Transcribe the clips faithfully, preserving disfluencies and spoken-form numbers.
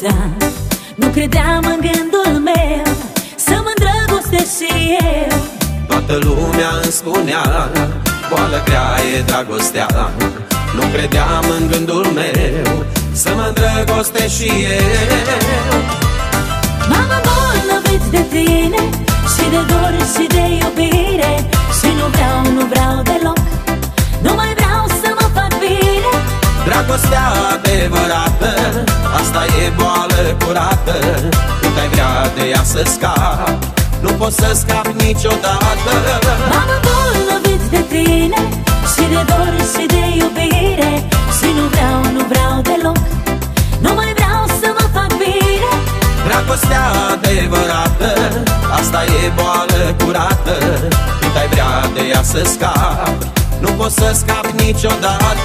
dragostea. Nu credeam în gândul meu să mă îndrăgostesc și eu. Toată lumea îmi spunea, boală grea e dragostea. Nu credeam în gândul meu să mă îndrăgostesc și eu. M-am îmbolnăvit de tine și de dor și de iubire, și nu vreau, nu vreau deloc, nu mai vreau să mă fac bine. Dragostea adevărată, asta e boală curată. Nu te-ai vrea de ea să scapi, nu poți să scapi niciodată. M-am îmbolnăvit de tine și de dor și de iubire, și nu vreau, nu vreau deloc, nu mai vreau să mă fac bine. Dragostea adevărată, asta e boală curată. Nu te-ai vrea de ea să scapi, nu poți să scapi niciodată.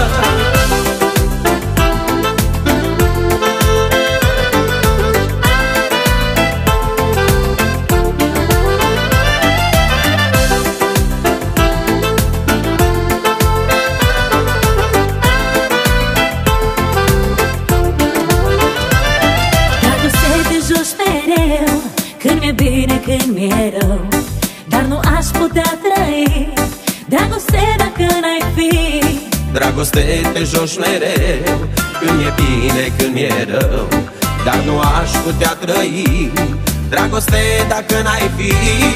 Când mi-e bine, când mi-e rău, dar nu aș putea trăi dragoste dacă n-ai fi. Dragoste, te joci mereu, când mi-e bine, când mi-e rău, dar nu aș putea trăi dragoste dacă n-ai fi.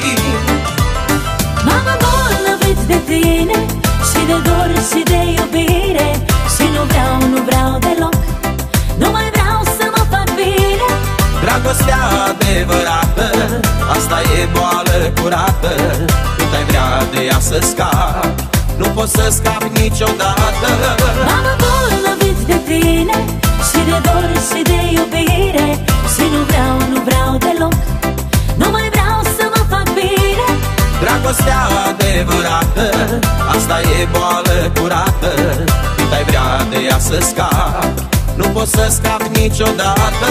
M-am îmbolnăvit de tine și de dor și de iubire, și nu vreau, nu vreau deloc, nu mai vreau să mă fac bine. Dragostea adevărată, asta e boală curată. Nu te-ai vrea de ea să scapi, nu poți să scapi niciodată. M-am îmbolnăvit de tine și de dor și de iubire, și nu vreau, nu vreau deloc, nu mai vreau să mă fac bine. Dragostea adevărată, asta e boală curată. Nu te-ai vrea de ea să scapi, nu poți să scapi niciodată.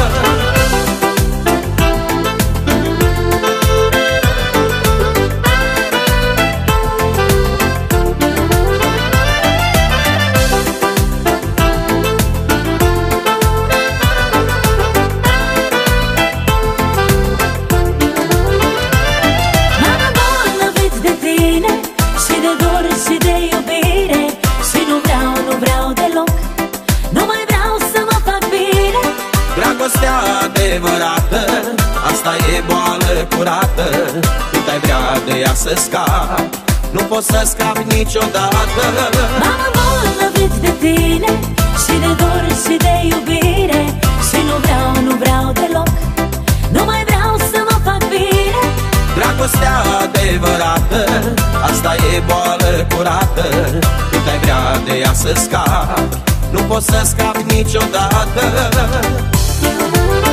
Dragostea adevărată, asta e boală curată. Nu te-ai vrea de ea să scapi, nu poți să scapi niciodată. M-am îmbolnăvit de tine și de dor și de iubire, și nu vreau, nu vreau deloc, nu mai vreau să mă fac bine. Dragostea adevărată, asta e boală curată. Nu te-ai vrea de ea să scapi, nu poți să scapi niciodată.